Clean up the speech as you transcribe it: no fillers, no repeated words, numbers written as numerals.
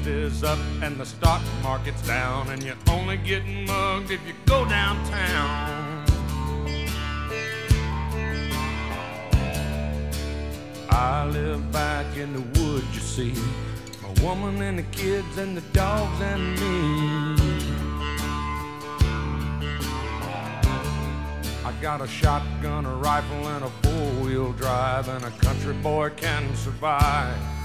interest is up and the stock market's down, and you're only getting mugged if you go downtown. I live back in the woods, you see, my woman and the kids and the dogs and me. I got a shotgun, a rifle, and a four-wheel drive, and a country boy can survive.